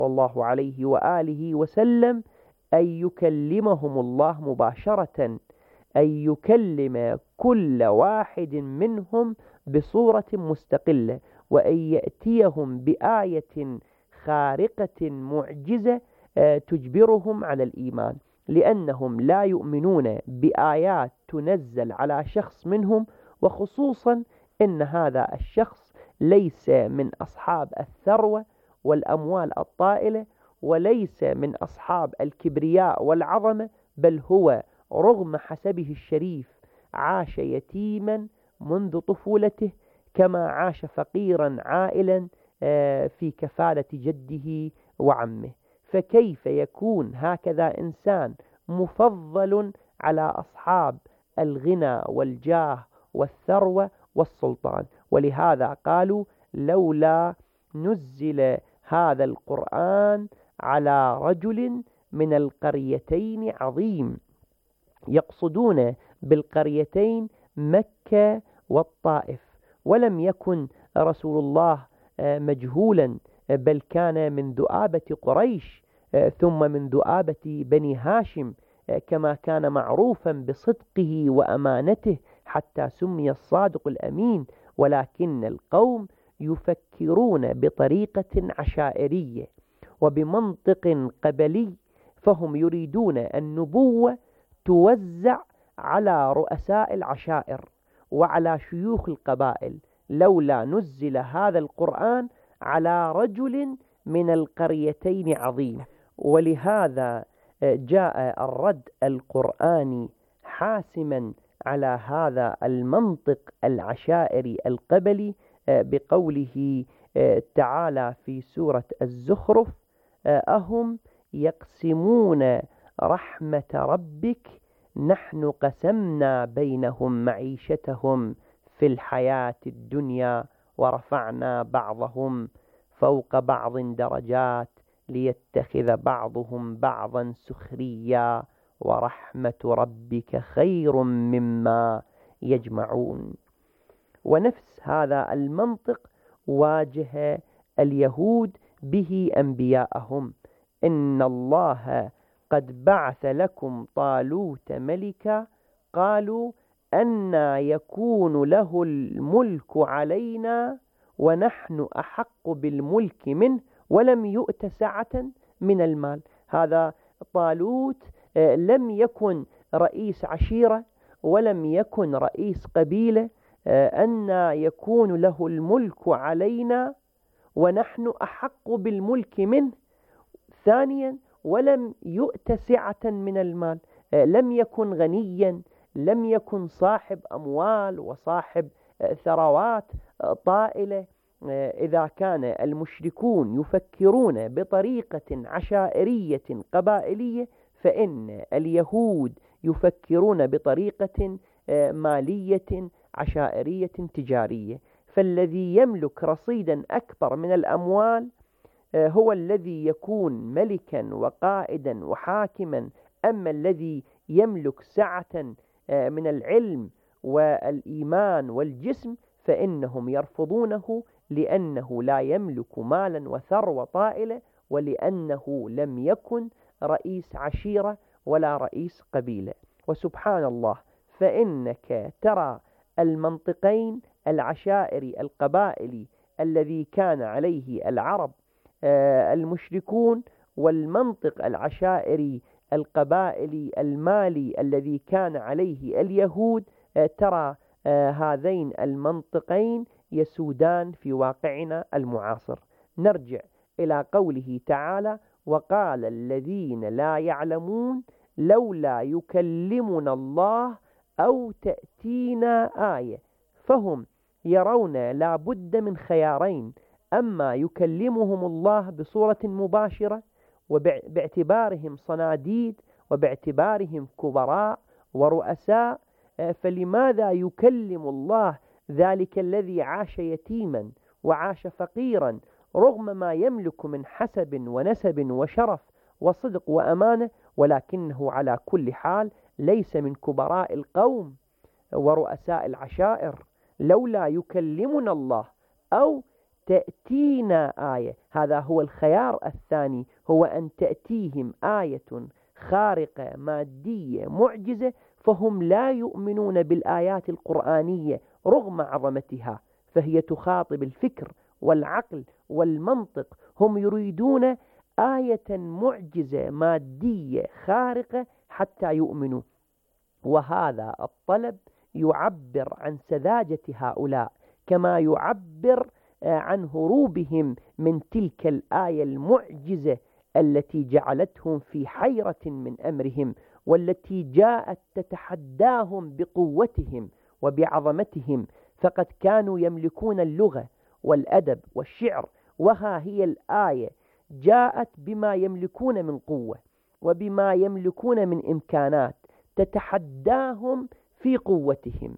الله عليه وآله وسلم أن يكلمهم الله مباشرة، أن يكلم كل واحد منهم بصورة مستقلة، وأن يأتيهم بآية خارقة معجزة تجبرهم على الإيمان، لأنهم لا يؤمنون بآيات تنزل على شخص منهم، وخصوصا إن هذا الشخص ليس من أصحاب الثروة والأموال الطائلة، وليس من أصحاب الكبرياء والعظمة، بل هو رغم حسبه الشريف عاش يتيما منذ طفولته، كما عاش فقيرا عائلا في كفالة جده وعمه. فكيف يكون هكذا إنسان مفضل على أصحاب الغنى والجاه والثروة والسلطان؟ ولهذا قالوا لولا نزل هذا القرآن على رجل من القريتين عظيم. يقصدون بالقريتين مكة والطائف، ولم يكن رسول الله مجهولا، بل كان من ذؤابة قريش، ثم من ذؤابة بني هاشم، كما كان معروفا بصدقه وأمانته حتى سمي الصادق الأمين. ولكن القوم يفكرون بطريقة عشائرية وبمنطق قبلي، فهم يريدون النبوة توزع على رؤساء العشائر وعلى شيوخ القبائل. لولا نزل هذا القرآن على رجل من القريتين عظيم. ولهذا جاء الرد القرآني حاسما على هذا المنطق العشائري القبلي بقوله تعالى في سورة الزخرف: أهم يقسمون رحمة ربك نحن قسمنا بينهم معيشتهم في الحياة الدنيا ورفعنا بعضهم فوق بعض درجات ليتخذ بعضهم بعضا سخريا ورحمة ربك خير مما يجمعون. ونفس هذا المنطق واجه اليهود به أنبياءهم: إن الله قد بعث لكم طالوت ملكا قالوا أنى يكون له الملك علينا ونحن أحق بالملك منه ولم يؤت سعة من المال. هذا طالوت لم يكن رئيس عشيرة ولم يكن رئيس قبيلة، أنى يكون له الملك علينا ونحن أحق بالملك منه. ثانيا ولم يؤت سعة من المال، لم يكن غنيا، لم يكن صاحب أموال وصاحب ثروات طائلة. إذا كان المشركون يفكرون بطريقة عشائرية قبائلية، فإن اليهود يفكرون بطريقة مالية عشائرية تجارية. فالذي يملك رصيدا أكبر من الأموال هو الذي يكون ملكا وقائدا وحاكما. أما الذي يملك سعة من العلم والإيمان والجسم فإنهم يرفضونه، لأنه لا يملك مالا وثروة طائلة، ولأنه لم يكن رئيس عشيرة ولا رئيس قبيلة. وسبحان الله، فإنك ترى المنطقين العشائري القبائلي الذي كان عليه العرب المشركون، والمنطق العشائري القبائلي المالي الذي كان عليه اليهود، ترى هذين المنطقين يسودان في واقعنا المعاصر. نرجع إلى قوله تعالى: وقال الذين لا يعلمون لولا يكلمنا الله أو تأتينا آية. فهم يرون لا بد من خيارين: أما يكلمهم الله بصورة مباشرة وباعتبارهم صناديد وباعتبارهم كبراء ورؤساء، فلماذا يكلم الله ذلك الذي عاش يتيما وعاش فقيرا رغم ما يملك من حسب ونسب وشرف وصدق وأمانة، ولكنه على كل حال ليس من كبراء القوم ورؤساء العشائر؟ لولا يكلمنا الله أو تأتينا آية. هذا هو الخيار الثاني، هو أن تأتيهم آية خارقة مادية معجزة، فهم لا يؤمنون بالآيات القرآنية رغم عظمتها، فهي تخاطب الفكر والعقل والمنطق. هم يريدون آية معجزة مادية خارقة حتى يؤمنوا. وهذا الطلب يعبر عن سذاجة هؤلاء، كما يعبر عن هروبهم من تلك الآية المعجزة التي جعلتهم في حيرة من أمرهم، والتي جاءت تتحداهم بقوتهم وبعظمتهم. فقد كانوا يملكون اللغة والأدب والشعر، وها هي الآية جاءت بما يملكون من قوة وبما يملكون من إمكانات، تتحداهم في قوتهم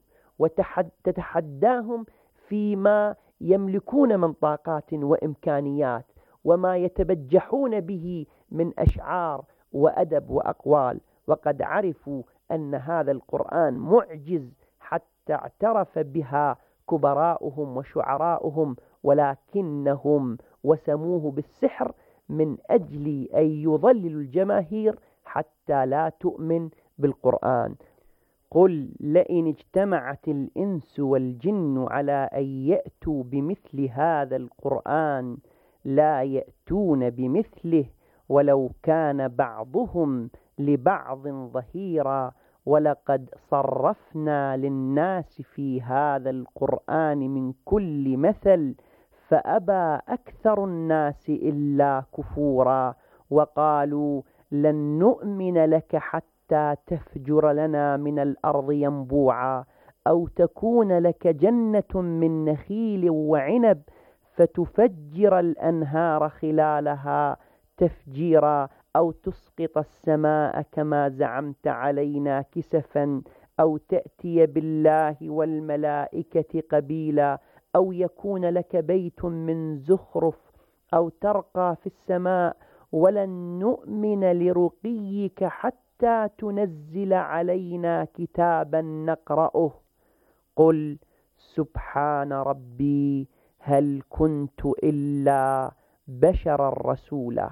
وتتحداهم فيما يملكون من طاقات وإمكانيات، وما يتبجحون به من أشعار وأدب وأقوال. وقد عرفوا أن هذا القرآن معجز حتى اعترف بها كبراؤهم وشعراؤهم، ولكنهم وسموه بالسحر من أجل أن يضللوا الجماهير حتى لا تؤمن بالقرآن. قل لئن اجتمعت الإنس والجن على أن يأتوا بمثل هذا القرآن لا يأتون بمثله ولو كان بعضهم لبعض ظهيرا، ولقد صرفنا للناس في هذا القرآن من كل مثل فأبى أكثر الناس إلا كفورا، وقالوا لن نؤمن لك حتى تفجر لنا من الأرض ينبوعا، أو تكون لك جنة من نخيل وعنب فتفجر الأنهار خلالها تفجيرا، أو تسقط السماء كما زعمت علينا كسفا، أو تأتي بالله والملائكة قبيلا، أو يكون لك بيت من زخرف، أو ترقى في السماء، ولن نؤمن لرقيك حتى تنزل علينا كتابا نقرأه. قل سبحان ربي هل كنت إلا بشرا رسولا.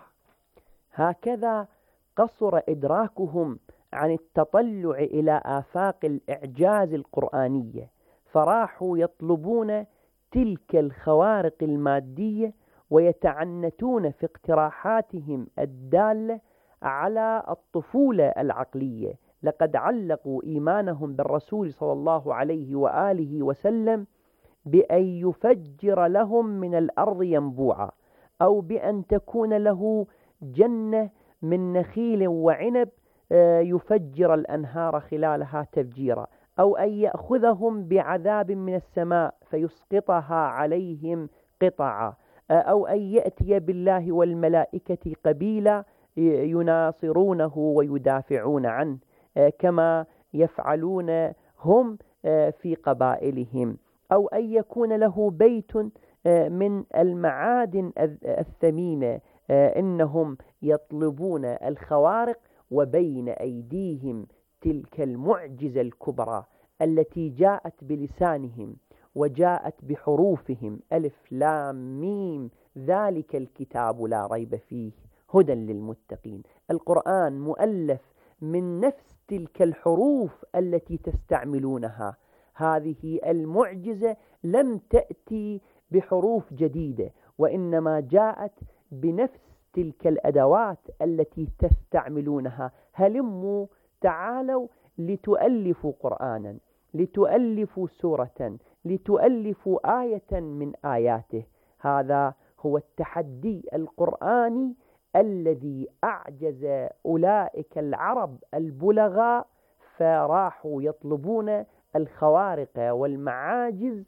هكذا قصر إدراكهم عن التطلع إلى آفاق الإعجاز القرآنية، فراحوا يطلبون تلك الخوارق المادية ويتعنتون في اقتراحاتهم الدالة على الطفولة العقلية. لقد علقوا إيمانهم بالرسول صلى الله عليه وآله وسلم بأن يفجر لهم من الأرض ينبوعا، أو بأن تكون له جنة من نخيل وعنب يفجر الأنهار خلالها تفجيرا، أو أن يأخذهم بعذاب من السماء فيسقطها عليهم قطعا، أو أن يأتي بالله والملائكة قبيلا يناصرونه ويدافعون عنه كما يفعلون هم في قبائلهم، أو أن يكون له بيت من المعادن الثمينة. إنهم يطلبون الخوارق، وبين أيديهم تلك المعجزة الكبرى التي جاءت بلسانهم وجاءت بحروفهم: ألف لام ميم ذلك الكتاب لا ريب فيه هدى للمتقين. القرآن مؤلف من نفس تلك الحروف التي تستعملونها. هذه المعجزة لم تأتي بحروف جديدة، وإنما جاءت بنفس تلك الأدوات التي تستعملونها. هلموا تعالوا لتؤلفوا قرآنا، لتؤلفوا سورة، لتؤلفوا آية من آياته. هذا هو التحدي القرآني الذي أعجز أولئك العرب البلغاء، فراحوا يطلبون الخوارق والمعاجز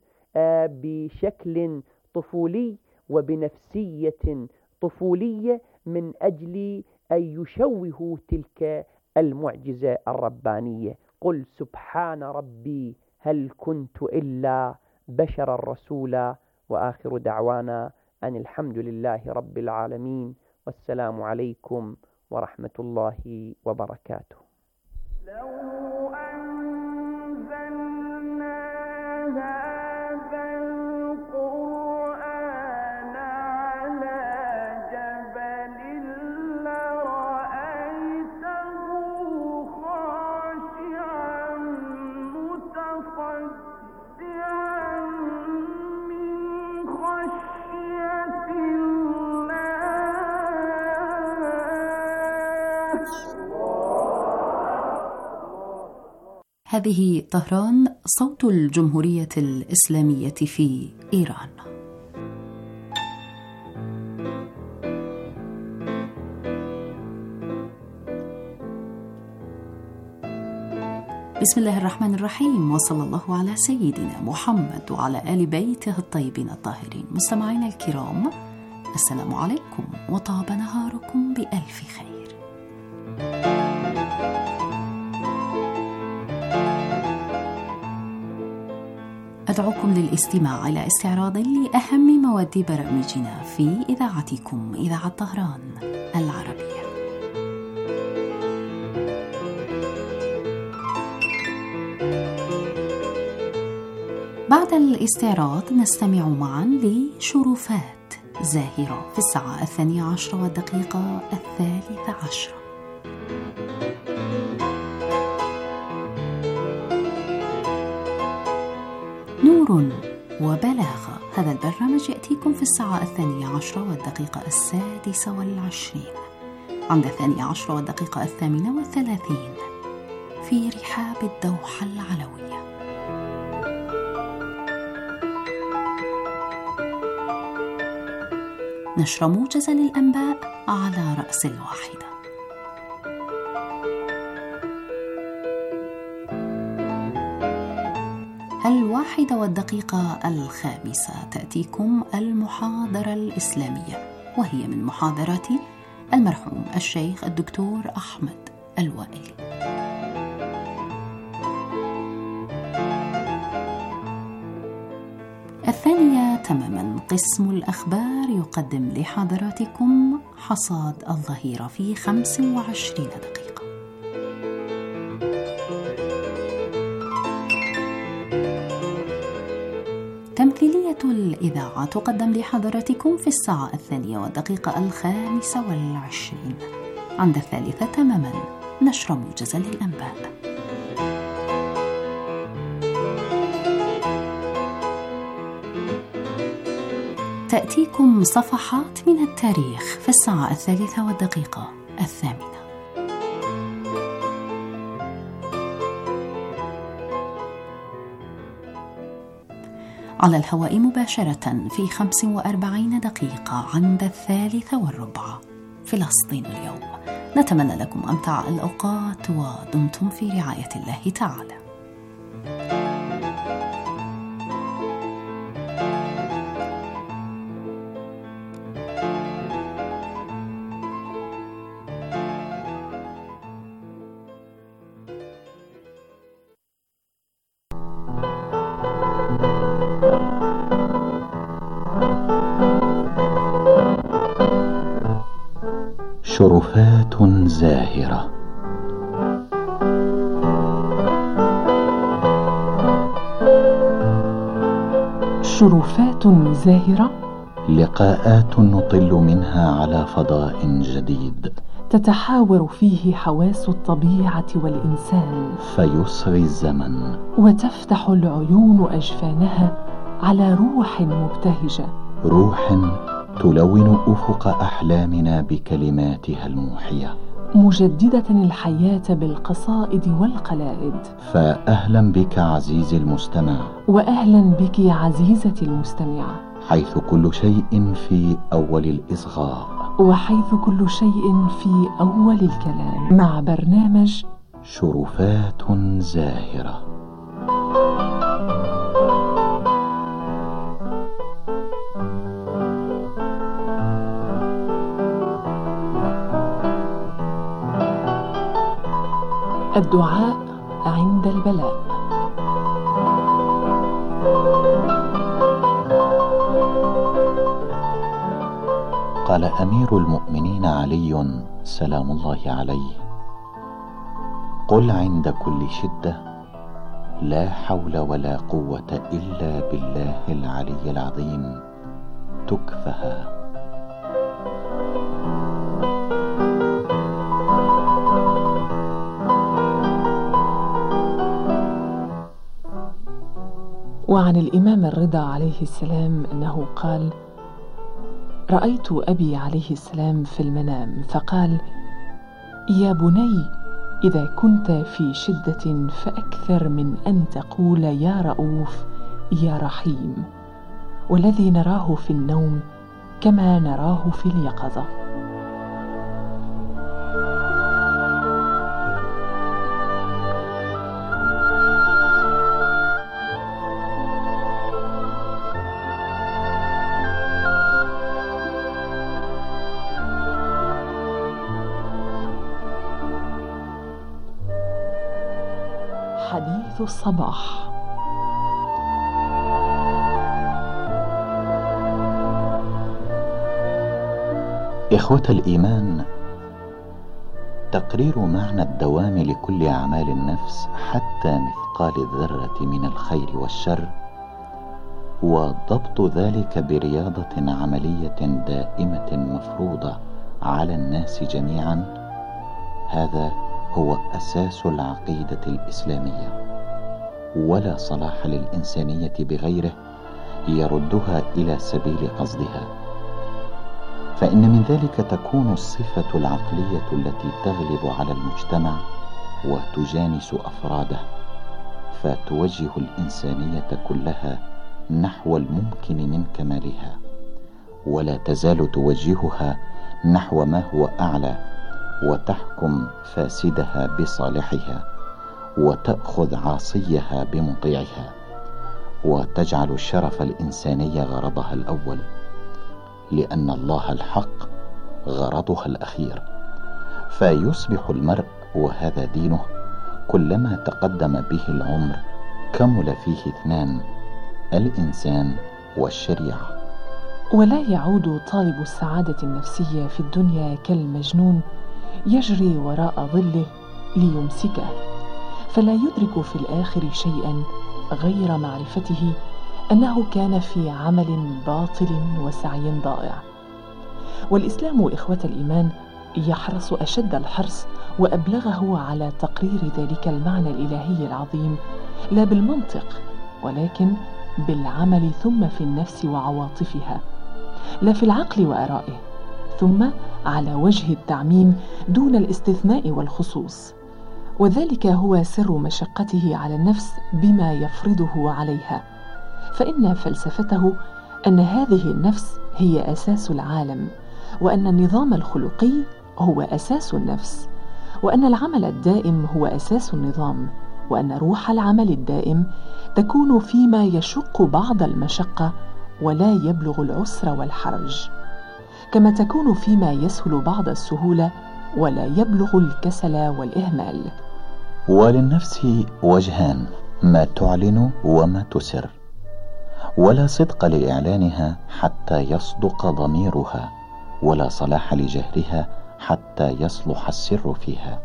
بشكل طفولي وبنفسية طفولية من أجل أن يشوهوا تلك المعجزة الربانية. قل سبحان ربي هل كنت إلا بشرا رسولا. وآخر دعوانا أن الحمد لله رب العالمين، والسلام عليكم ورحمة الله وبركاته. لو أنزلنا هذا القرآن هذه طهران، صوت الجمهورية الإسلامية في إيران. بسم الله الرحمن الرحيم، وصلى الله على سيدنا محمد وعلى آل بيته الطيبين الطاهرين. مستمعينا الكرام، السلام عليكم، وطاب نهاركم بألف خير. أدعوكم للاستماع إلى استعراض لأهم مواد برامجنا في إذاعتكم إذاعة طهران العربية. بعد الاستعراض نستمع معا لشرفات زاهرة في الساعة 12:13. نور وبلاغة، هذا البرنامج يأتيكم في الساعة 12:06. عند 12:38 في رحاب الدوحة العلوية. نشر موجز للأنباء على رأس الواحدة. الواحدة والدقيقة 5 تأتيكم المحاضرة الإسلامية، وهي من محاضرات المرحوم الشيخ الدكتور أحمد الوائلي. الثانية تماما قسم الأخبار يقدم لحضراتكم حصاد الظهيرة في 25 دقيقة. تمثيلية الإذاعة تقدم لحضراتكم في الساعة 2:25. عند 3 تماما نشر موجز للأنباء. تأتيكم صفحات من التاريخ في الساعة 3:08. على الهواء مباشرة في 45 دقيقة عند 3:15 فلسطين اليوم. نتمنى لكم أمتع الأوقات ودمتم في رعاية الله تعالى. شرفات زاهرة. شرفات زاهرة، لقاءات نطل منها على فضاء جديد، تتحاور فيه حواس الطبيعة والإنسان، فيسري الزمن وتفتح العيون أجفانها على روح مبتهجة، روح تلون أفق أحلامنا بكلماتها الموحية، مجددة الحياة بالقصائد والقلائد. فأهلا بك عزيزي المستمع، وأهلا بك عزيزتي المستمعة، حيث كل شيء في أول الإصغاء، وحيث كل شيء في أول الكلام، مع برنامج شرفات زاهرة. الدعاء عند البلاء. قال أمير المؤمنين علي سلام الله عليه: قل عند كل شدة: لا حول ولا قوة إلا بالله العلي العظيم، تكفها. وعن الإمام الرضا عليه السلام أنه قال: رأيت أبي عليه السلام في المنام فقال: يا بني، إذا كنت في شدة فأكثر من أن تقول يا رؤوف يا رحيم، والذي نراه في النوم كما نراه في اليقظة. حديث الصباح. إخوة الإيمان، تقرير معنى الدوام لكل أعمال النفس حتى مثقال الذرة من الخير والشر، وضبط ذلك برياضة عملية دائمة مفروضة على الناس جميعا، هذا هو أساس العقيدة الإسلامية، ولا صلاح للإنسانية بغيره يردها إلى سبيل قصدها. فإن من ذلك تكون الصفة العقلية التي تغلب على المجتمع وتجانس أفراده، فتوجه الإنسانية كلها نحو الممكن من كمالها، ولا تزال توجهها نحو ما هو أعلى، وتحكم فاسدها بصالحها، وتأخذ عاصيها بمطيعها، وتجعل الشرف الإنساني غرضها الأول، لأن الله الحق غرضها الأخير. فيصبح المرء وهذا دينه كلما تقدم به العمر كمل فيه اثنان: الإنسان والشريعة. ولا يعود طالب السعادة النفسية في الدنيا كالمجنون يجري وراء ظله ليمسكه، فلا يدرك في الآخر شيئا غير معرفته أنه كان في عمل باطل وسعي ضائع. والإسلام إخوة الإيمان يحرص أشد الحرص وأبلغه على تقرير ذلك المعنى الإلهي العظيم، لا بالمنطق ولكن بالعمل، ثم في النفس وعواطفها، لا في العقل وآرائه، ثم على وجه التعميم دون الاستثناء والخصوص. وذلك هو سر مشقته على النفس بما يفرضه عليها، فإن فلسفته أن هذه النفس هي أساس العالم، وأن النظام الخلقي هو أساس النفس، وأن العمل الدائم هو أساس النظام، وأن روح العمل الدائم تكون فيما يشق بعض المشقة ولا يبلغ العسر والحرج، كما تكون فيما يسهل بعض السهولة ولا يبلغ الكسل والإهمال. وللنفس وجهان: ما تعلن وما تسر، ولا صدق لإعلانها حتى يصدق ضميرها، ولا صلاح لجهرها حتى يصلح السر فيها.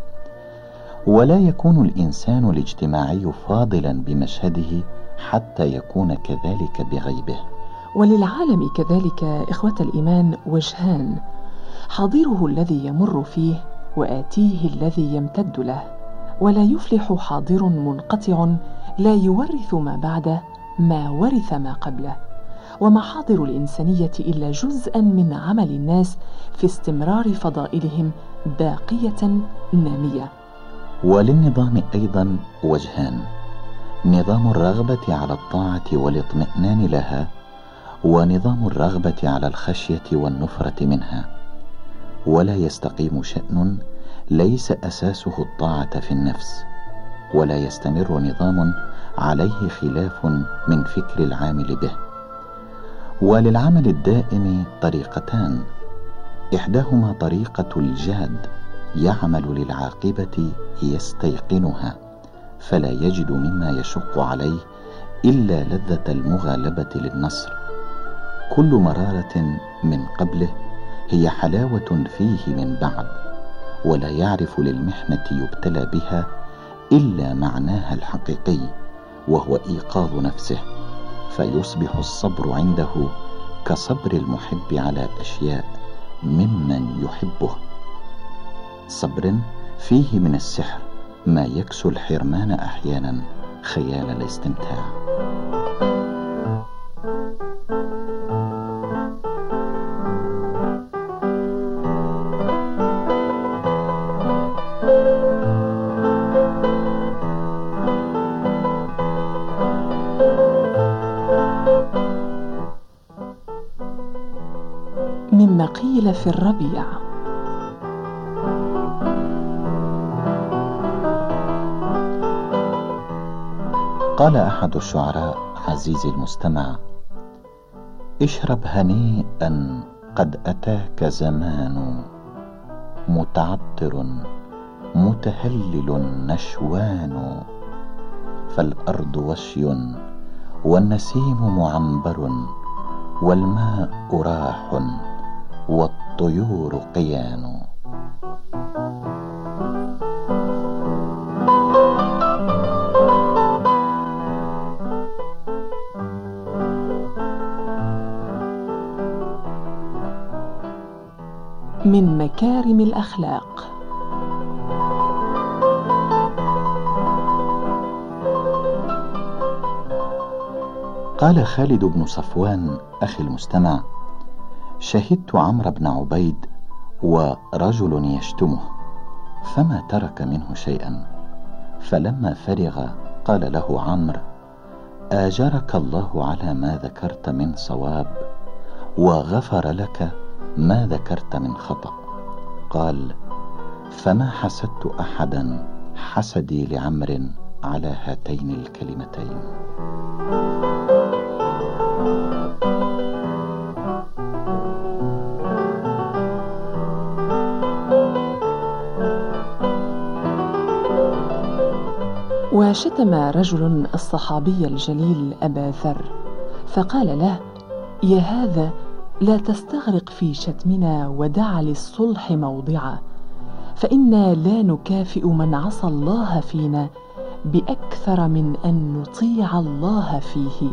ولا يكون الإنسان الاجتماعي فاضلا بمشهده حتى يكون كذلك بغيبه. وللعالم كذلك إخوة الإيمان وجهان: حاضره الذي يمر فيه، وآتيه الذي يمتد له. ولا يفلح حاضر منقطع لا يورث ما بعده ما ورث ما قبله. وما حاضر الإنسانية إلا جزءا من عمل الناس في استمرار فضائلهم باقية نامية. وللنظام أيضا وجهان: نظام الرغبة على الطاعة والاطمئنان لها، ونظام الرغبة على الخشية والنفرة منها. ولا يستقيم شأن ليس أساسه الطاعة في النفس، ولا يستمر نظام عليه خلاف من فكر العامل به. وللعمل الدائم طريقتان: إحداهما طريقة الجاد، يعمل للعاقبة يستيقنها، فلا يجد مما يشق عليه إلا لذة المغالبة للنصر. كل مرارة من قبله هي حلاوة فيه من بعد، ولا يعرف للمحنة يبتلى بها إلا معناها الحقيقي، وهو إيقاظ نفسه، فيصبح الصبر عنده كصبر المحب على أشياء ممن يحبه، صبر فيه من السحر ما يكسو الحرمان أحيانا خيال الاستمتاع. قال في الربيع: قال أحد الشعراء: عزيزي المستمع، اشرب هنيئا، قد أتاك زمان متعطر متهلل نشوان، فالأرض وشي والنسيم معنبر، والماء راح والطيور قيان. من مكارم الأخلاق. قال خالد بن صفوان أخي المستمع: شهدت عمرو بن عبيد ورجل يشتمه، فما ترك منه شيئا، فلما فرغ قال له عمرو: آجرك الله على ما ذكرت من صواب، وغفر لك ما ذكرت من خطأ. قال: فما حسدت أحدا حسدي لعمرو على هاتين الكلمتين. وشتم رجل الصحابي الجليل أبا ذر، فقال له: يا هذا، لا تستغرق في شتمنا، ودع للصلح موضعا، فإنا لا نكافئ من عصى الله فينا بأكثر من أن نطيع الله فيه.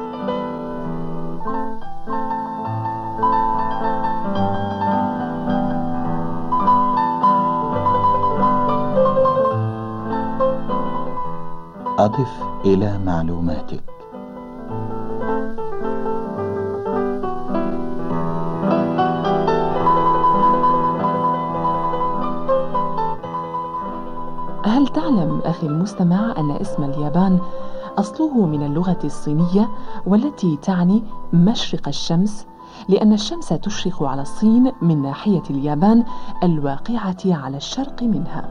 أضف إلى معلوماتك: هل تعلم أخي المستمع أن اسم اليابان أصله من اللغة الصينية، والتي تعني مشرق الشمس، لأن الشمس تشرق على الصين من ناحية اليابان الواقعة على الشرق منها.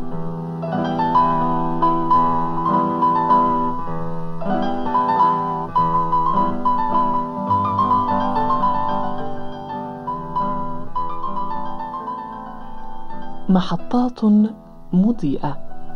محطات مضيئة.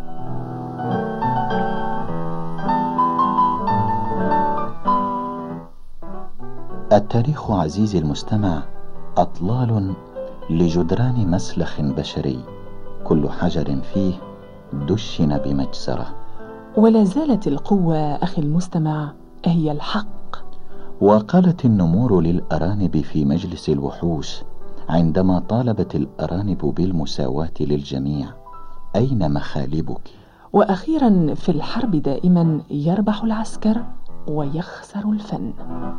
التاريخ عزيزي المستمع أطلال لجدران مسلخ بشري، كل حجر فيه دشن بمجزرة. ولا زالت القوة أخي المستمع هي الحق. وقالت النمور للأرانب في مجلس الوحوش عندما طالبت الأرانب بالمساواة للجميع: أين مخالبك؟ وأخيرا في الحرب دائما يربح العسكر ويخسر الفن.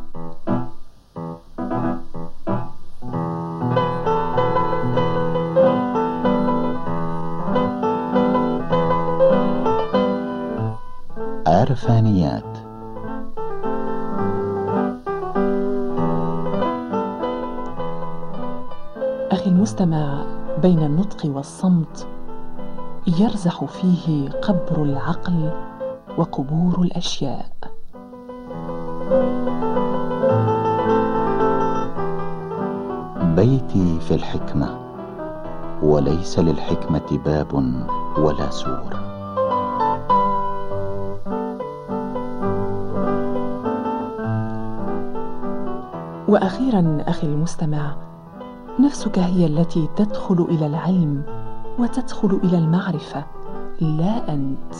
عرفانيات. أخي المستمع، بين النطق والصمت يرزح فيه قبر العقل وقبور الأشياء. بيتي في الحكمة، وليس للحكمة باب ولا سور. وأخيرا أخي المستمع، نفسك هي التي تدخل إلى العلم وتدخل إلى المعرفة، لا أنت.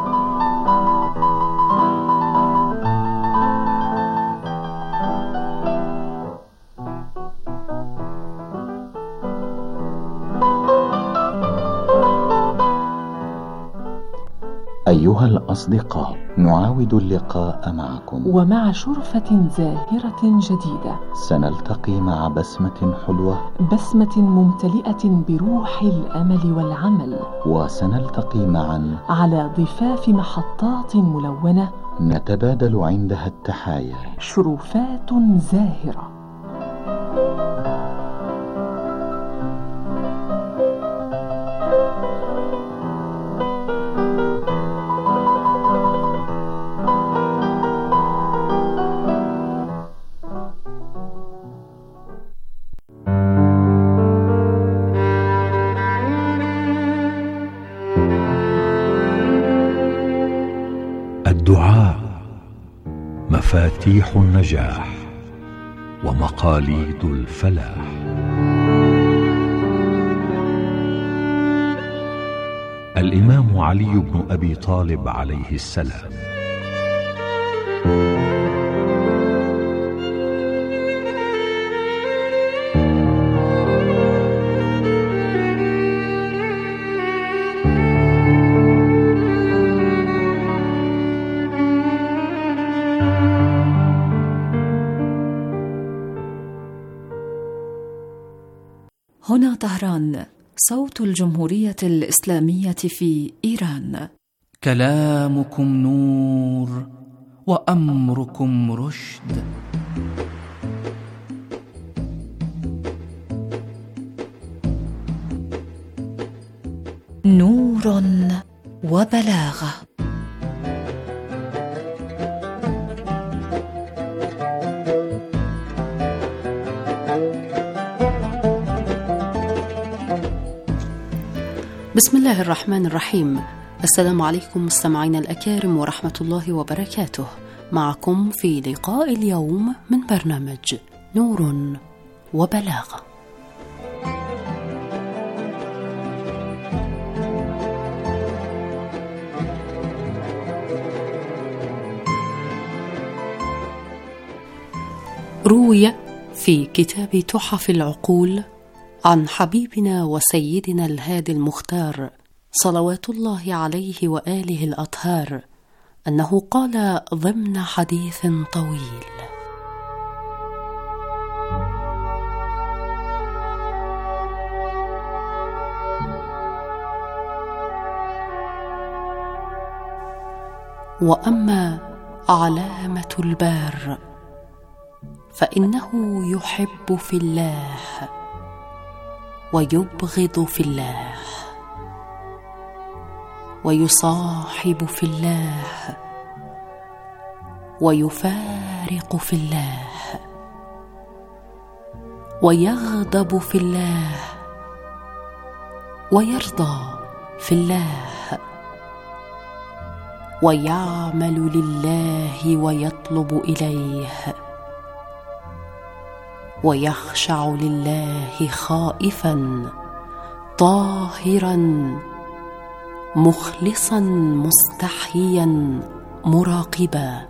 أيها الأصدقاء، نعاود اللقاء معكم ومع شرفة زاهرة جديدة. سنلتقي مع بسمة حلوة، بسمة ممتلئة بروح الأمل والعمل، وسنلتقي معا على ضفاف محطات ملونة نتبادل عندها التحايا. شرفات زاهرة. الدعاء مفاتيح النجاح ومقاليد الفلاح. الإمام علي بن أبي طالب عليه السلام. هنا طهران، صوت الجمهورية الإسلامية في إيران. كلامكم نور وأمركم رشد. نور وبلاغة. بسم الله الرحمن الرحيم. السلام عليكم مستمعينا الأكارم ورحمة الله وبركاته. معكم في لقاء اليوم من برنامج نور وبلاغة. روي في كتاب تحف العقول عن حبيبنا وسيدنا الهادي المختار صلوات الله عليه وآله الأطهار أنه قال ضمن حديث طويل: وأما علامة البار فإنه يحب في الله ويبغض في الله ويصاحب في الله ويفارق في الله ويغضب في الله ويرضى في الله ويعمل لله ويطلب إليه ويخشع لله خائفا طاهرا مخلصا مستحيا مراقبا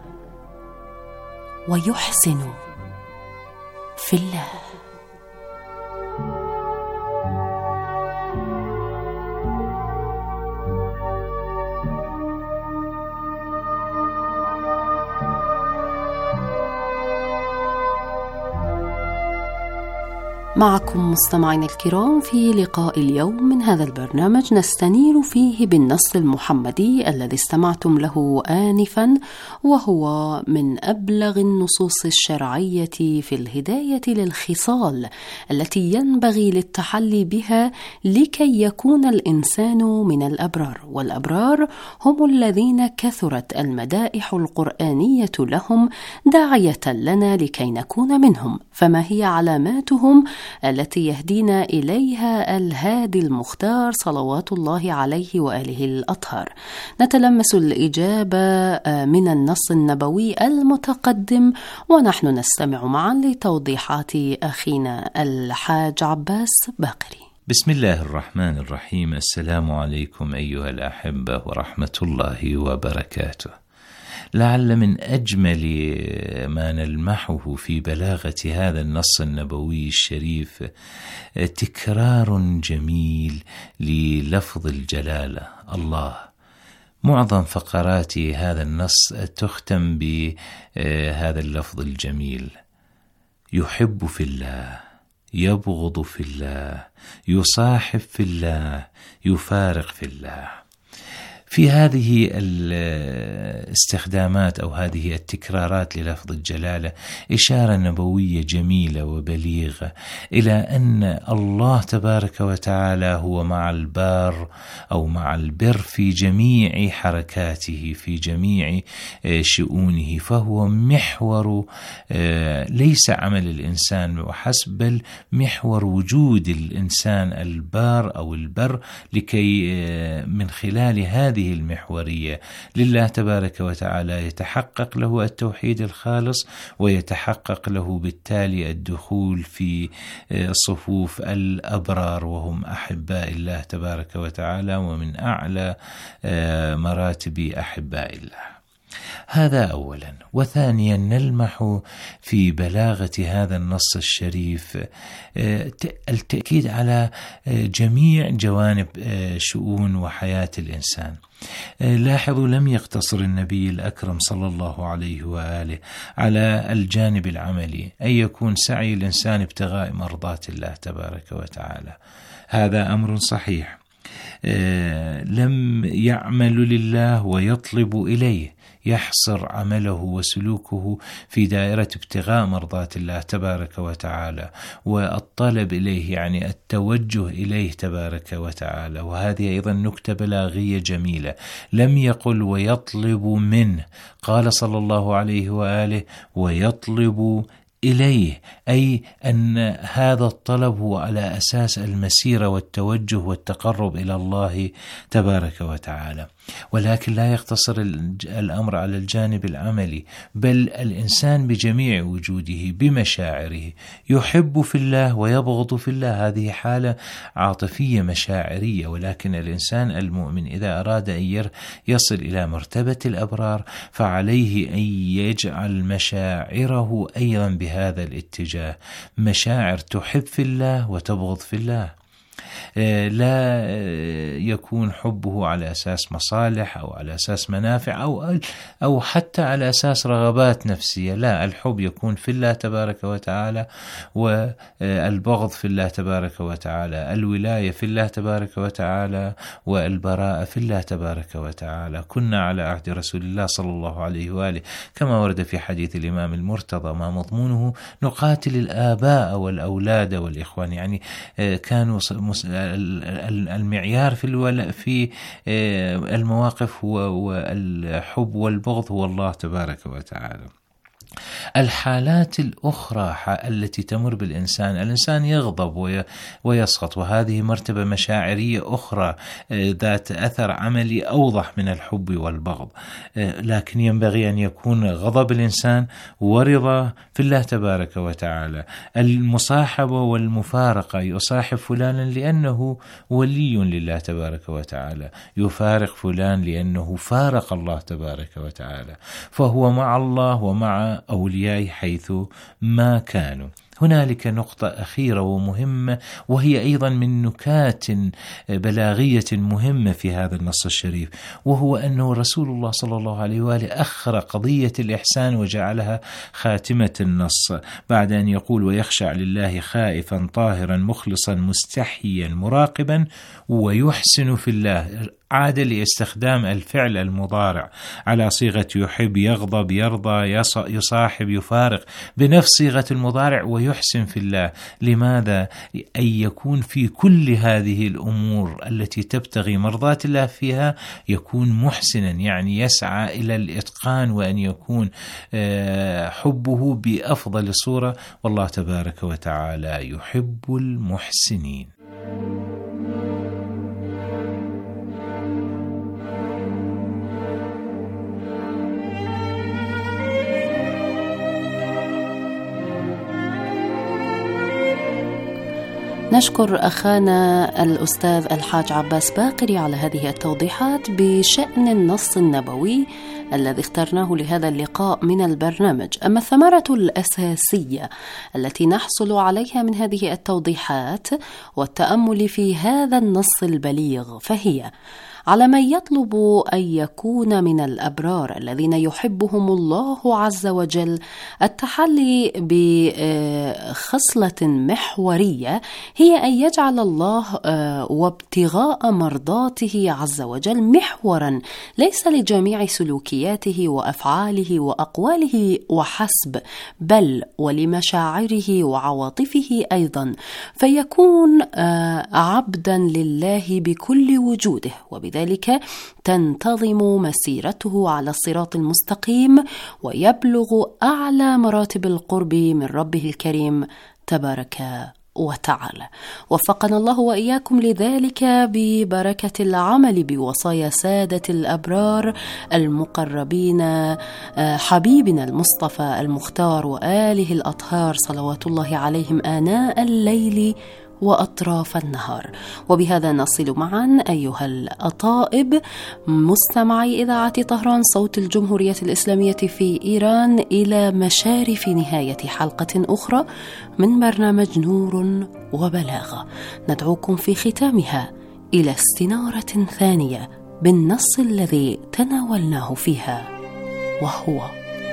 ويحسن في الله. معكم مستمعين الكرام في لقاء اليوم من هذا البرنامج نستنير فيه بالنص المحمدي الذي استمعتم له آنفا، وهو من أبلغ النصوص الشرعية في الهداية للخصال التي ينبغي للتحلي بها لكي يكون الإنسان من الأبرار، والأبرار هم الذين كثرت المدائح القرآنية لهم داعية لنا لكي نكون منهم. فما هي علاماتهم التي يهدينا إليها الهادي المختار صلوات الله عليه وآله الأطهار؟ نتلمس الإجابة من النص النبوي المتقدم، ونحن نستمع معا لتوضيحات أخينا الحاج عباس باقري. بسم الله الرحمن الرحيم. السلام عليكم أيها الأحبة ورحمة الله وبركاته. لعل من أجمل ما نلمحه في بلاغة هذا النص النبوي الشريف تكرار جميل للفظ الجلالة الله. معظم فقرات هذا النص تختم بهذا اللفظ الجميل: يحب في الله، يبغض في الله، يصاحب في الله، يفارق في الله. في هذه الاستخدامات أو هذه التكرارات للفظ الجلالة إشارة نبوية جميلة وبليغة إلى أن الله تبارك وتعالى هو مع البار أو مع البر في جميع حركاته، في جميع شؤونه، فهو محور ليس عمل الإنسان وحسب، بل محور وجود الإنسان البار أو البر، لكي من خلال هذه هذه المحورية لله تبارك وتعالى يتحقق له التوحيد الخالص، ويتحقق له بالتالي الدخول في صفوف الأبرار وهم أحباء الله تبارك وتعالى، ومن أعلى مراتب أحباء الله. هذا أولا. وثانيا نلمح في بلاغة هذا النص الشريف التأكيد على جميع جوانب شؤون وحياة الإنسان. لاحظوا لم يقتصر النبي الأكرم صلى الله عليه وآله على الجانب العملي، أن يكون سعي الإنسان ابتغاء مرضات الله تبارك وتعالى، هذا أمر صحيح. لم يعمل لله ويطلب إليه، يحصر عمله وسلوكه في دائرة ابتغاء مرضات الله تبارك وتعالى والطلب إليه، يعني التوجه إليه تبارك وتعالى. وهذه أيضا نكتة بلاغية جميلة، لم يقل ويطلب منه، قال صلى الله عليه وآله ويطلب إليه، أي أن هذا الطلب هو على أساس المسيرة والتوجه والتقرب إلى الله تبارك وتعالى. ولكن لا يقتصر الأمر على الجانب العملي، بل الإنسان بجميع وجوده بمشاعره يحب في الله ويبغض في الله، هذه حالة عاطفية مشاعرية. ولكن الإنسان المؤمن إذا أراد أن يصل إلى مرتبة الأبرار فعليه أن يجعل مشاعره أيضا بهذا الاتجاه، مشاعر تحب في الله وتبغض في الله. لا يكون حبه على أساس مصالح أو على أساس منافع أو حتى على أساس رغبات نفسية، لا، الحب يكون في الله تبارك وتعالى، والبغض في الله تبارك وتعالى، الولاية في الله تبارك وتعالى، والبراءة في الله تبارك وتعالى. كنا على عهد رسول الله صلى الله عليه وآله كما ورد في حديث الإمام المرتضى ما مضمونه نقاتل الآباء والأولاد والإخوان، يعني كانوا المعيار في المواقف والحب والبغض هو الله تبارك وتعالى. الحالات الأخرى التي تمر بالإنسان، الإنسان يغضب ويسخط، وهذه مرتبة مشاعرية أخرى ذات أثر عملي أوضح من الحب والبغض. لكن ينبغي أن يكون غضب الإنسان ورضا في الله تبارك وتعالى. المصاحبة والمفارقة، يصاحب فلانا لأنه ولي لله تبارك وتعالى، يفارق فلان لأنه فارق الله تبارك وتعالى، فهو مع الله ومع أولياء حيث ما كانوا. هنالك نقطة أخيرة ومهمة، وهي أيضا من نكات بلاغية مهمة في هذا النص الشريف، وهو أنه رسول الله صلى الله عليه وآله أخر قضية الإحسان وجعلها خاتمة النص، بعد أن يقول ويخشع لله خائفا طاهرا مخلصا مستحيا مراقبا ويحسن في الله، عاد لاستخدام الفعل المضارع على صيغة يحب، يغضب، يرضى، يصاحب، يفارق، بنفس صيغة المضارع ويحسن في الله. لماذا؟ أن يكون في كل هذه الأمور التي تبتغي مرضات الله فيها يكون محسنا، يعني يسعى إلى الإتقان، وأن يكون حبه بأفضل صورة، والله تبارك وتعالى يحب المحسنين. نشكر أخانا الأستاذ الحاج عباس باقري على هذه التوضيحات بشأن النص النبوي الذي اخترناه لهذا اللقاء من البرنامج. أما الثمرة الأساسية التي نحصل عليها من هذه التوضيحات والتأمل في هذا النص البليغ، فهي على من يطلب أن يكون من الأبرار الذين يحبهم الله عز وجل التحلي بخصلة محورية، هي أن يجعل الله وابتغاء مرضاته عز وجل محورا ليس لجميع سلوكياته وأفعاله وأقواله وحسب، بل ولمشاعره وعواطفه أيضا، فيكون عبدا لله بكل وجوده، وبذلك تنتظم مسيرته على الصراط المستقيم ويبلغ أعلى مراتب القرب من ربه الكريم تبارك وتعالى. وفقنا الله وإياكم لذلك ببركة العمل بوصايا سادة الأبرار المقربين حبيبنا المصطفى المختار وآله الأطهار صلوات الله عليهم آناء الليل وأطراف النهار. وبهذا نصل معا أيها الأطائب مستمعي إذاعة طهران صوت الجمهورية الإسلامية في إيران إلى مشارف نهاية حلقة أخرى من برنامج نور وبلاغة، ندعوكم في ختامها إلى استنارة ثانية بالنص الذي تناولناه فيها، وهو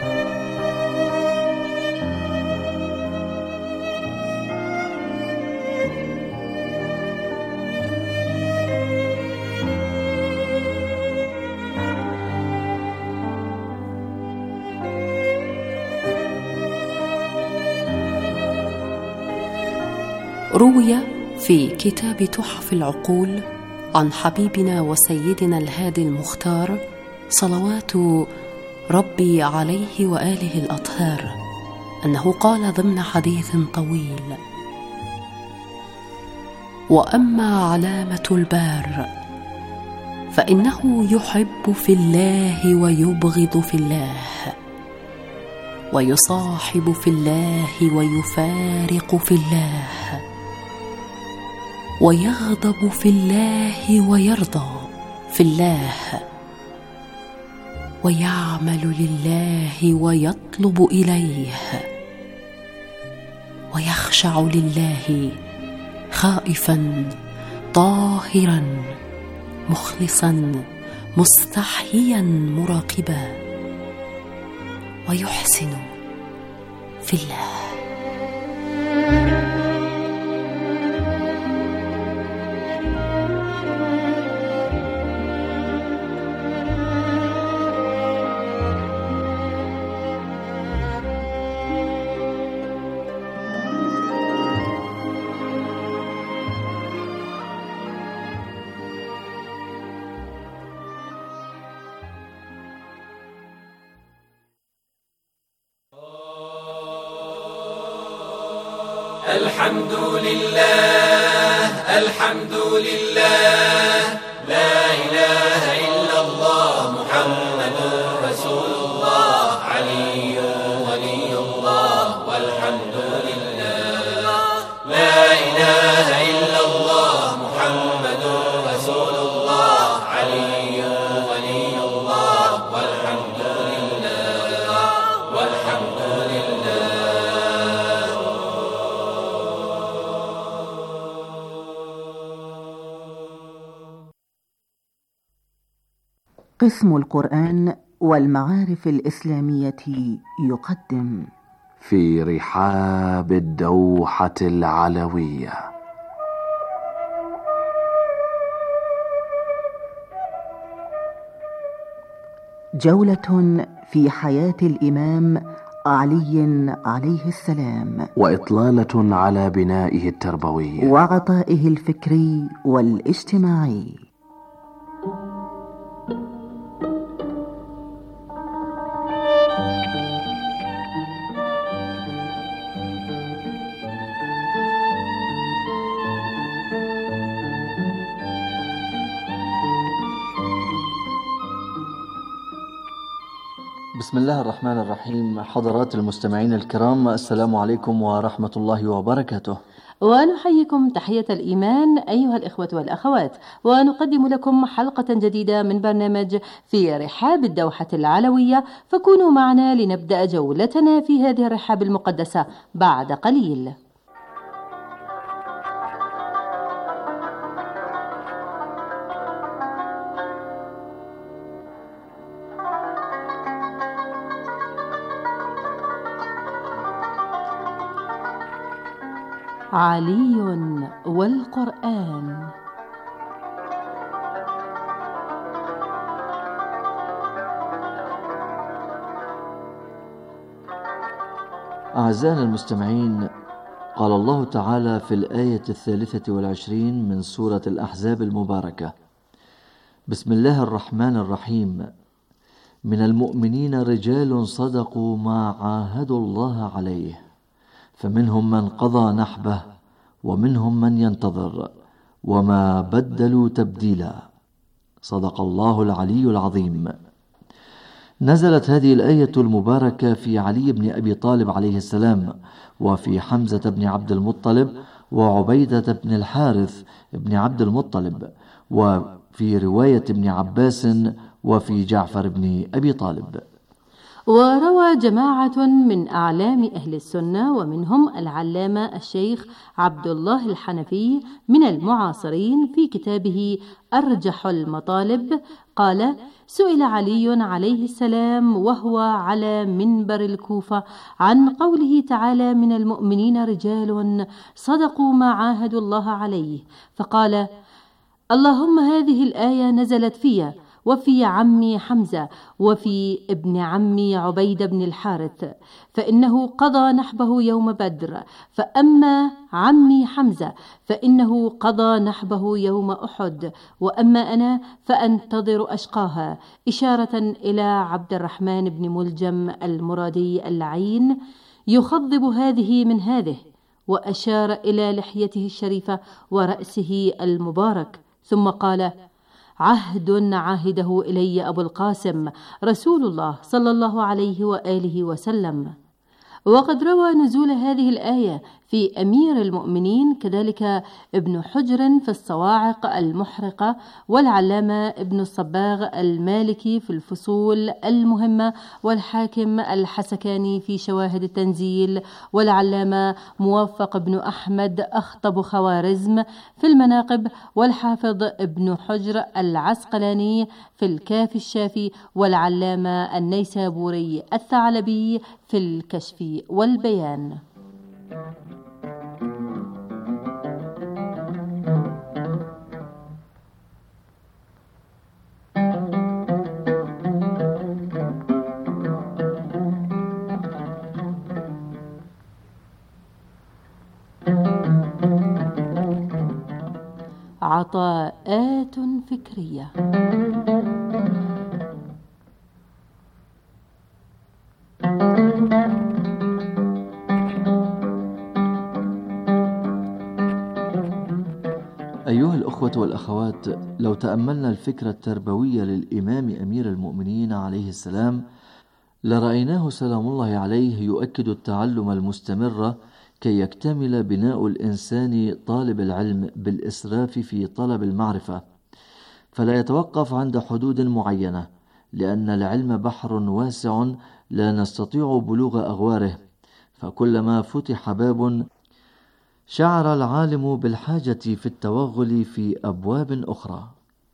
روي في كتاب تحف العقول عن حبيبنا وسيدنا الهادي المختار صلوات ربي عليه وآله الأطهار أنه قال ضمن حديث طويل: وأما علامة البار فإنه يحب في الله ويبغض في الله، ويصاحب في الله ويفارق في الله، ويغضب في الله ويرضى في الله، ويعمل لله ويطلب إليه، ويخشع لله خائفا طاهرا مخلصا مستحيا مراقبا، ويحسن في الله. الحمد لله الحمد لله، لا إله إلا الله محمد رسول الله، علي ولي الله والحمد لله، لا إله إلا الله محمد رسول الله، علي ولي الله والحمد لله والحمد لله. قسم القرآن والمعارف الإسلامية يقدم في رحاب الدوحة العلوية جولة في حياة الإمام علي عليه السلام، وإطلالة على بنائه التربوي وعطائه الفكري والاجتماعي. بسم الله الرحمن الرحيم. حضرات المستمعين الكرام، السلام عليكم ورحمة الله وبركاته، ونحييكم تحية الإيمان أيها الإخوة والأخوات، ونقدم لكم حلقة جديدة من برنامج في رحاب الدوحة العلوية، فكونوا معنا لنبدأ جولتنا في هذه الرحاب المقدسة بعد قليل. علي والقرآن. أعزائنا المستمعين، قال الله تعالى في الآية 23 من سورة الأحزاب المباركة: بسم الله الرحمن الرحيم، من المؤمنين رجال صدقوا ما عاهدوا الله عليه، فمنهم من قضى نحبه ومنهم من ينتظر وما بدلوا تبديلا. صدق الله العلي العظيم. نزلت هذه الآية المباركة في علي بن أبي طالب عليه السلام، وفي حمزة بن عبد المطلب، وعبيدة بن الحارث بن عبد المطلب، وفي رواية ابن عباس، وفي جعفر بن أبي طالب. وروى جماعة من أعلام أهل السنة ومنهم العلامة الشيخ عبد الله الحنفي من المعاصرين في كتابه أرجح المطالب قال: سئل علي عليه السلام وهو على منبر الكوفة عن قوله تعالى: من المؤمنين رجال صدقوا ما عاهدوا الله عليه، فقال: اللهم هذه الآية نزلت فيها وفي عمي حمزة وفي ابن عمي عبيد بن الحارث، فإنه قضى نحبه يوم بدر، فأما عمي حمزة فإنه قضى نحبه يوم أحد، وأما أنا فأنتظر أشقاها، إشارة إلى عبد الرحمن بن ملجم المرادي اللعين يخضب هذه من هذه، وأشار إلى لحيته الشريفة ورأسه المبارك، ثم قال: عهد عاهده إلي أبو القاسم رسول الله صلى الله عليه وآله وسلم. وقد روى نزول هذه الآية في أمير المؤمنين كذلك ابن حجر في الصواعق المحرقة، والعلامة ابن الصباغ المالكي في الفصول المهمة، والحاكم الحسكاني في شواهد التنزيل، والعلامة موفق بن أحمد أخطب خوارزم في المناقب، والحافظ ابن حجر العسقلاني في الكافي الشافي، والعلامة النيسابوري الثعلبي في الكشف والبيان. عطاءات فكرية. أيها الأخوة والأخوات، لو تأملنا الفكرة التربوية للإمام أمير المؤمنين عليه السلام لرأيناه سلام الله عليه يؤكد التعلم المستمر كي يكتمل بناء الإنسان طالب العلم بالإسراف في طلب المعرفة، فلا يتوقف عند حدود معينة، لأن العلم بحر واسع لا نستطيع بلوغ أغواره، فكلما فتح باب شعر العالم بالحاجة في التوغل في أبواب أخرى.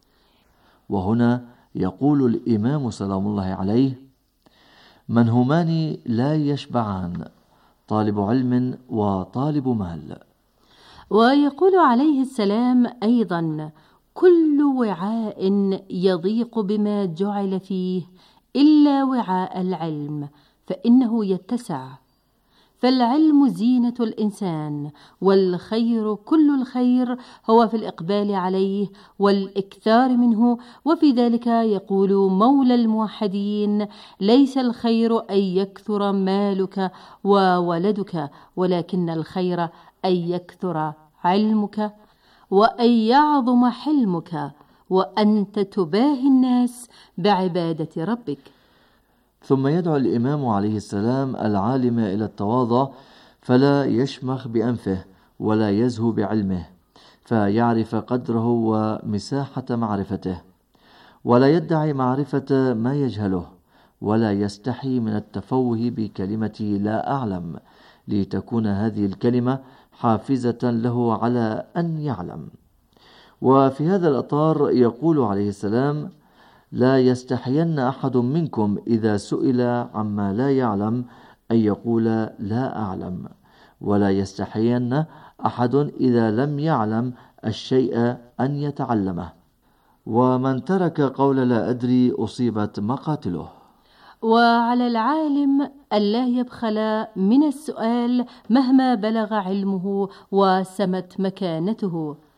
وهنا يقول الإمام سلام الله عليه: منهومان لا يشبعان، طالب علم وطالب مال. ويقول عليه السلام أيضا: كل وعاء يضيق بما جعل فيه إلا وعاء العلم، فإنه يتسع، فالعلم زينة الإنسان، والخير كل الخير هو في الإقبال عليه والإكثار منه. وفي ذلك يقول مولى الموحدين: ليس الخير أن يكثر مالك وولدك، ولكن الخير أن يكثر علمك، وأن يعظم حلمك، وأنت تباهي الناس بعبادة ربك. ثم يدعو الإمام عليه السلام العالم إلى التواضع، فلا يشمخ بأنفه ولا يزهو بعلمه، فيعرف قدره ومساحة معرفته، ولا يدعي معرفة ما يجهله، ولا يستحي من التفوه بكلمة لا أعلم، لتكون هذه الكلمة حافزة له على أن يعلم. وفي هذا الإطار يقول عليه السلام: لا يستحين أحد منكم إذا سئل عما لا يعلم أن يقول لا أعلم، ولا يستحين أحد إذا لم يعلم الشيء أن يتعلمه، ومن ترك قول لا أدري أصيبت مقاتله. وعلى العالم ألا يبخل من السؤال مهما بلغ علمه وسمت مكانته،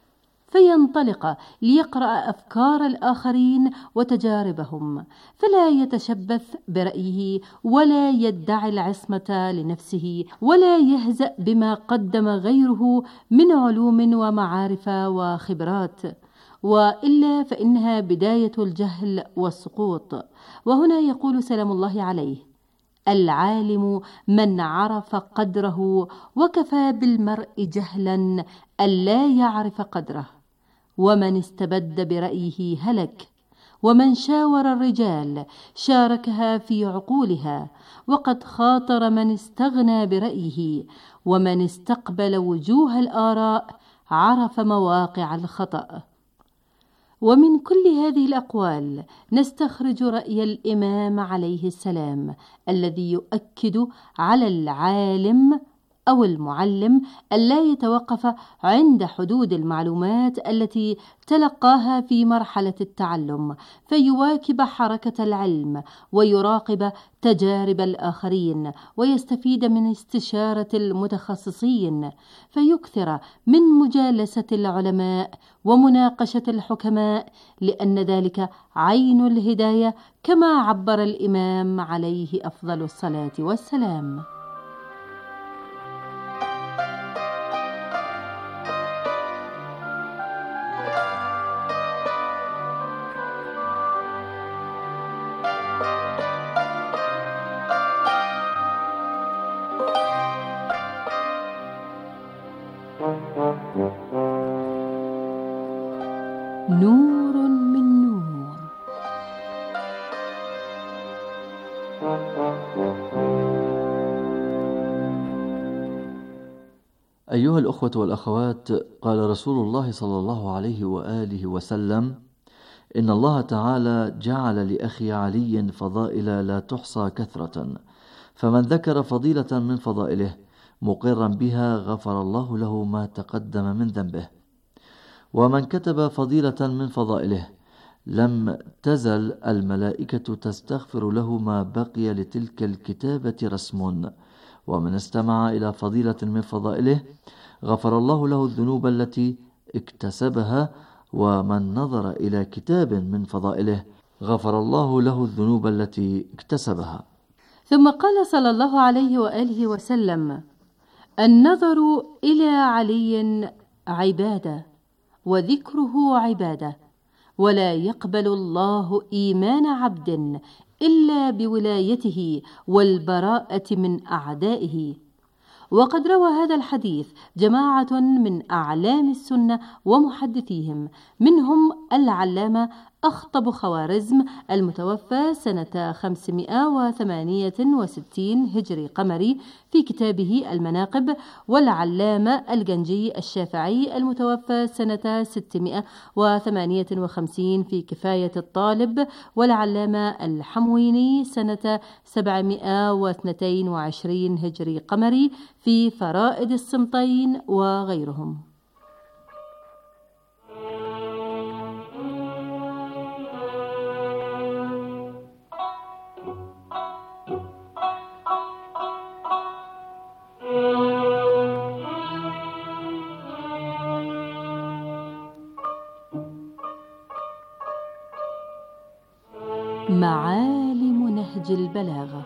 فينطلق ليقرأ أفكار الآخرين وتجاربهم، فلا يتشبث برأيه ولا يدعي العصمة لنفسه ولا يهزأ بما قدم غيره من علوم ومعارف وخبرات، وإلا فإنها بداية الجهل والسقوط. وهنا يقول سلام الله عليه: العالم من عرف قدره، وكفى بالمرء جهلا ألا يعرف قدره. ومن استبد برأيه هلك، ومن شاور الرجال شاركها في عقولها، وقد خاطر من استغنى برأيه، ومن استقبل وجوه الآراء عرف مواقع الخطأ. ومن كل هذه الأقوال نستخرج رأي الإمام عليه السلام الذي يؤكد على العالم أو المعلم ألا يتوقف عند حدود المعلومات التي تلقاها في مرحلة التعلم، فيواكب حركة العلم ويراقب تجارب الآخرين ويستفيد من استشارة المتخصصين، فيكثر من مجالسة العلماء ومناقشة الحكماء، لأن ذلك عين الهداية كما عبر الإمام عليه أفضل الصلاة والسلام. نور من نور. أيها الأخوة والأخوات، قال رسول الله صلى الله عليه وآله وسلم: إن الله تعالى جعل لأخي علي فضائل لا تحصى كثرة، فمن ذكر فضيلة من فضائله مقرا بها غفر الله له ما تقدم من ذنبه، ومن كتب فضيلة من فضائله لم تزل الملائكة تستغفر له ما بقي لتلك الكتابة رسم، ومن استمع إلى فضيلة من فضائله غفر الله له الذنوب التي اكتسبها، ومن نظر إلى كتاب من فضائله غفر الله له الذنوب التي اكتسبها. ثم قال صلى الله عليه وآله وسلم: النظر إلى علي عبادة، وذكره عبادة، ولا يقبل الله إيمان عبد إلا بولايته والبراءة من أعدائه. وقد روى هذا الحديث جماعة من أعلام السنة ومحدثيهم، منهم العلامة أخطب خوارزم المتوفى سنة 568 هجري قمري في كتابه المناقب، والعلامة الجنجي الشافعي المتوفى سنة 658 في كفاية الطالب، والعلامة الحمويني سنة 722 هجري قمري في فرائد السمطين وغيرهم. معالم نهج البلاغة.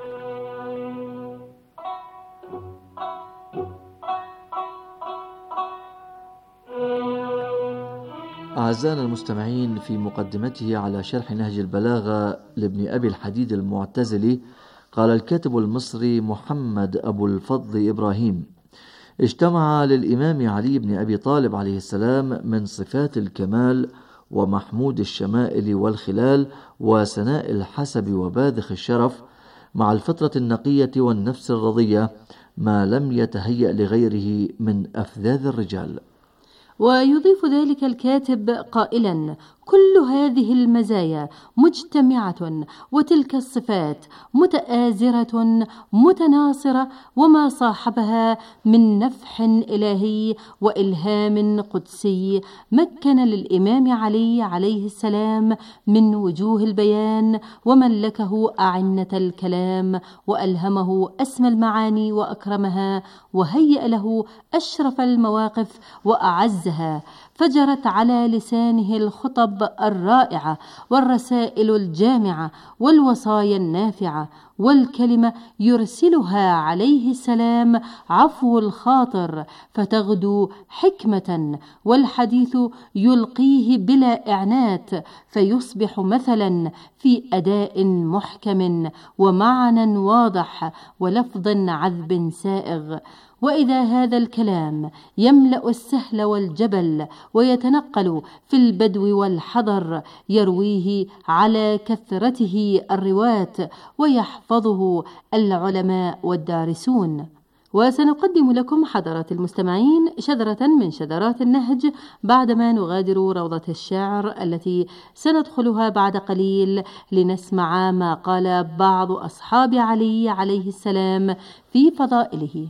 أعزائنا المستمعين، في مقدمته على شرح نهج البلاغة لابن أبي الحديد المعتزلي قال الكاتب المصري محمد أبو الفضل إبراهيم: اجتمع للإمام علي بن أبي طالب عليه السلام من صفات الكمال ومحمود الشمائل والخلال وسناء الحسب وباذخ الشرف مع الفطرة النقية والنفس الرضية ما لم يتهيأ لغيره من أفذاذ الرجال. ويضيف ذلك الكاتب قائلا: كل هذه المزايا مجتمعة، وتلك الصفات متآزرة متناصرة، وما صاحبها من نفح إلهي وإلهام قدسي مكن للإمام علي عليه السلام من وجوه البيان، وملكه أعنة الكلام، وألهمه أسمى المعاني وأكرمها، وهيأ له أشرف المواقف وأعزها، فجرت على لسانه الخطب الرائعة والرسائل الجامعة والوصايا النافعة، والكلمة يرسلها عليه السلام عفو الخاطر فتغدو حكمة، والحديث يلقيه بلا إعنات فيصبح مثلا في أداء محكم ومعنى واضح ولفظ عذب سائغ. وإذا هذا الكلام يملأ السهل والجبل ويتنقل في البدو والحضر يرويه على كثرته الرواة ويحفظه العلماء والدارسون. وسنقدم لكم حضرات المستمعين شذرة من شذرات النهج بعدما نغادر روضة الشعر التي سندخلها بعد قليل لنسمع ما قال بعض أصحاب علي عليه السلام في فضائله.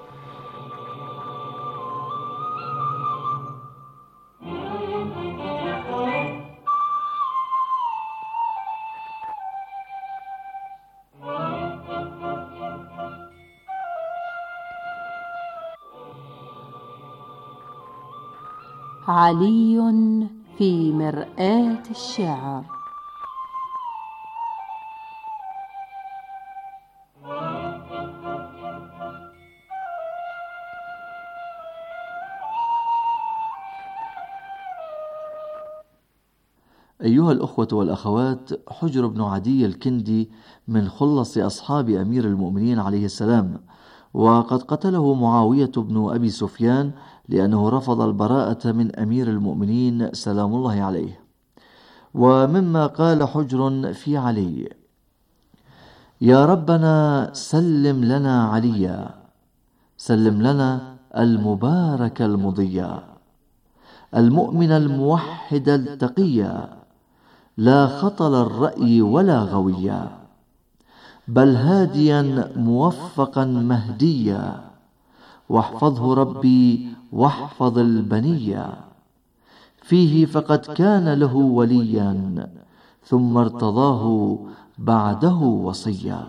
علي في مرآة الشعر. أيها الأخوة والأخوات، حجر بن عدي الكندي من خلص أصحاب أمير المؤمنين عليه السلام، وقد قتله معاوية بن أبي سفيان لأنه رفض البراءة من أمير المؤمنين سلام الله عليه. ومما قال حجر في علي: يا ربنا سلم لنا عليا، سلم لنا المبارك المضيا، المؤمن الموحد التقيا، لا خطل الرأي ولا غويا، بل هاديا موفقا مهديا، واحفظه ربي واحفظ البنية، فيه فقد كان له وليا، ثم ارتضاه بعده وصيا.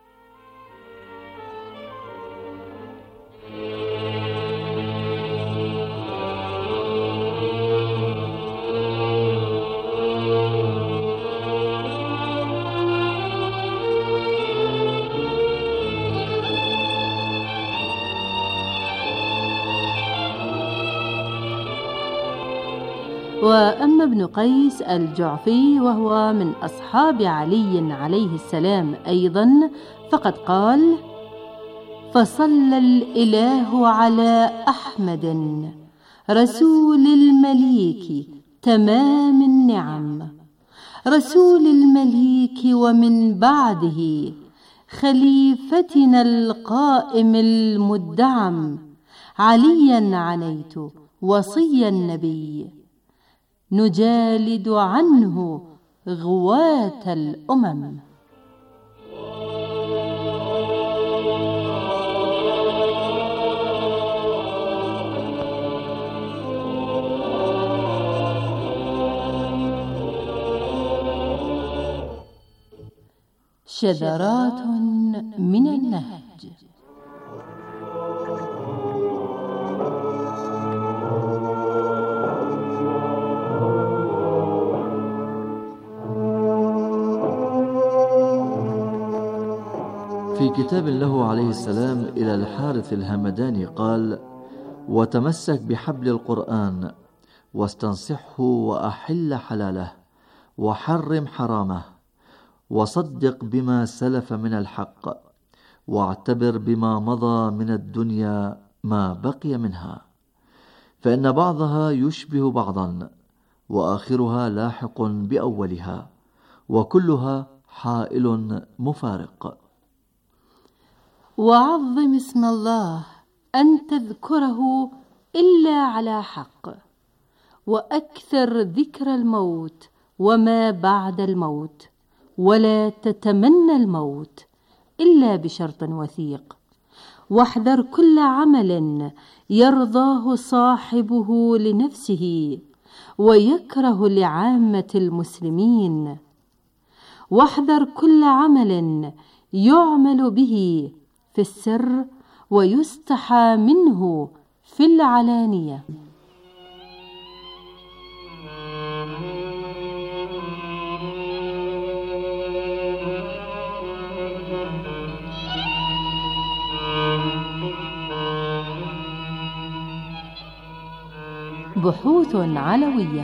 وأما ابن قيس الجعفي وهو من أصحاب علي عليه السلام أيضا فقد قال: فصلى الإله على أحمد رسول المليك تمام النعم، رسول المليك ومن بعده خليفتنا القائم المدعم، عليا عنيت وصي النبي، نجالد عنه غواة الأمم. شذرات من النهج. في كتاب له عليه السلام إلى الحارث الهمداني قال: وتمسك بحبل القرآن واستنصحه وأحل حلاله وحرم حرامه، وصدق بما سلف من الحق، واعتبر بما مضى من الدنيا ما بقي منها، فإن بعضها يشبه بعضا، وآخرها لاحق بأولها، وكلها حائل مفارق. وعظم اسم الله أن تذكره إلا على حق، وأكثر ذكر الموت وما بعد الموت، ولا تتمنى الموت إلا بشرط وثيق، واحذر كل عمل يرضاه صاحبه لنفسه ويكره لعامة المسلمين، واحذر كل عمل يعمل به في السر ويستحى منه في العلانية. بحوث علوية.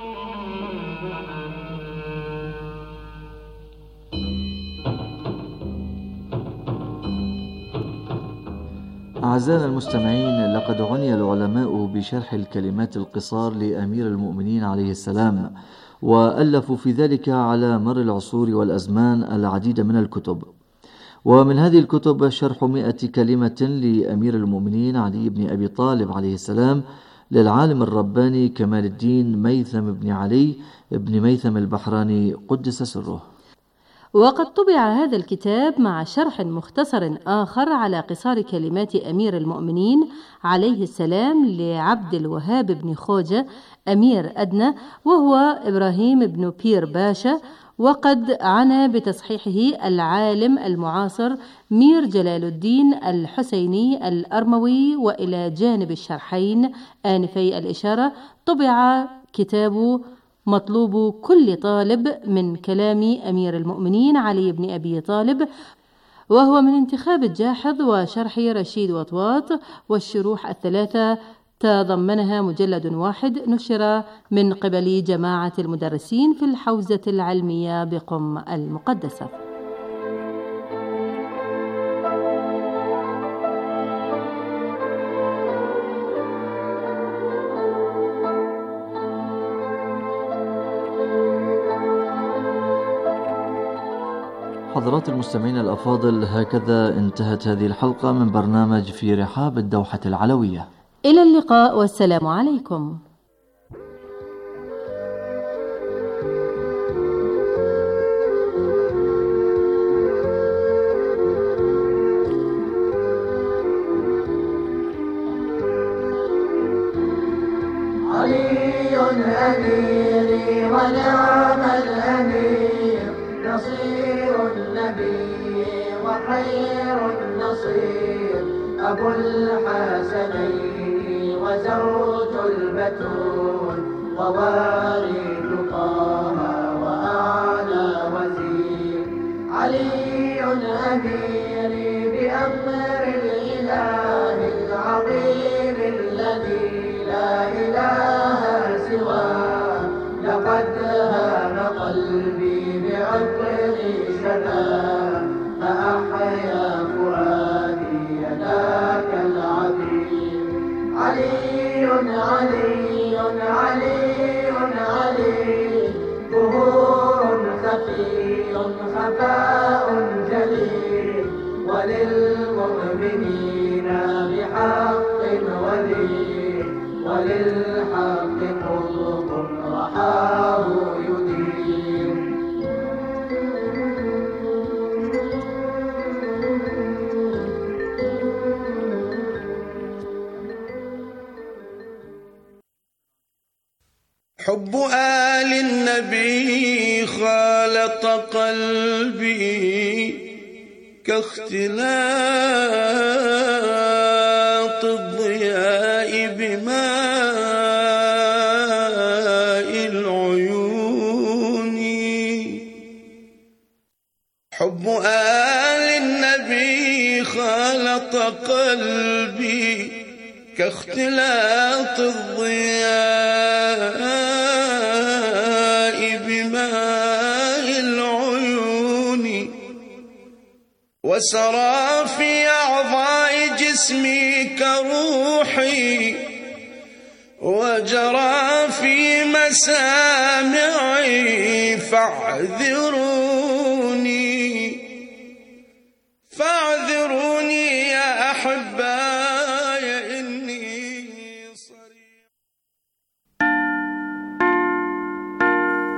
أعزائنا المستمعين، لقد عني العلماء بشرح الكلمات القصار لأمير المؤمنين عليه السلام، وألفوا في ذلك على مر العصور والأزمان العديد من الكتب. ومن هذه الكتب شرح 100 كلمة لأمير المؤمنين علي بن أبي طالب عليه السلام للعالم الرباني كمال الدين ميثم بن علي بن ميثم البحراني قدس سره. وقد طبع هذا الكتاب مع شرح مختصر آخر على قصار كلمات أمير المؤمنين عليه السلام لعبد الوهاب بن خوجة أمير أدنى، وهو إبراهيم بن بير باشا. وقد عنى بتصحيحه العالم المعاصر مير جلال الدين الحسيني الأرموي. وإلى جانب الشرحين آنفي الإشارة طبع كتاب مطلوب كل طالب من كلام أمير المؤمنين علي بن أبي طالب، وهو من انتخاب الجاحظ وشرح رشيد وطواط، والشروح الثلاثة تضمنها مجلد واحد نشر من قبل جماعة المدرسين في الحوزة العلمية بقم المقدسة. حضرات المستمعين الأفاضل، هكذا انتهت هذه الحلقة من برنامج في رحاب الدوحة العلوية. إلى اللقاء والسلام عليكم. علي أميري ونعم الأمير، نصير النبي وخير النصير، أبو الحسنين وزوج البتول، ووالد طه وأعلى وزير. علي أميري بأمر الإله العظيم الذي لا إله سواه، لقد هان قلبي بعطر سلام، فأحيا فؤادي ذاك العظيم. علي علي علي علي، ظهور خفي خفاء جليل، وللمؤمنين بحق ولي، وللحق قطب رحاه يديم. حب آل النبي خالط قلبي كاختلاط الضياء بماء العيون. حب آل النبي خالط قلبي كاختلاط الضياء بماء العيون، وسرى في أعضاء جسمي كروحي، وجرى في مسامعي فاعذروا